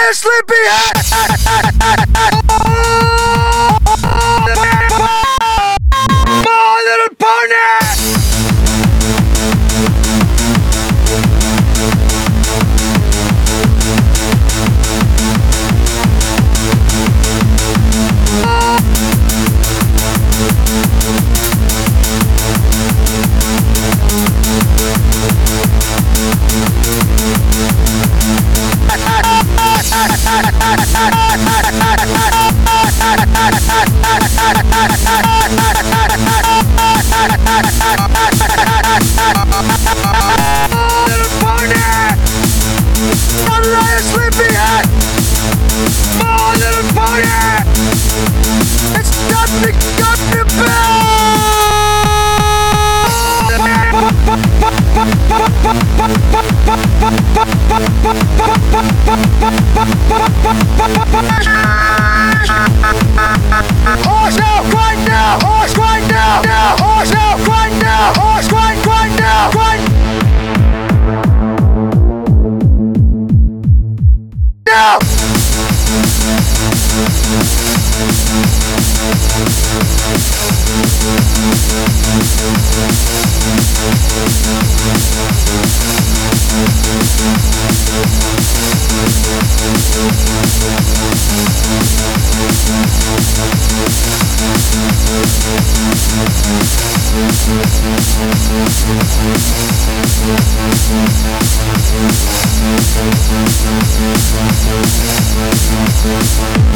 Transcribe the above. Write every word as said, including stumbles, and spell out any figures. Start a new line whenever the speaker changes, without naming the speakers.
a sleepyhead! My Little Pony! Horse now, grind now, horse grind now, now, horse now, grind now, horse grind, grind now, grind now. We'll be right back.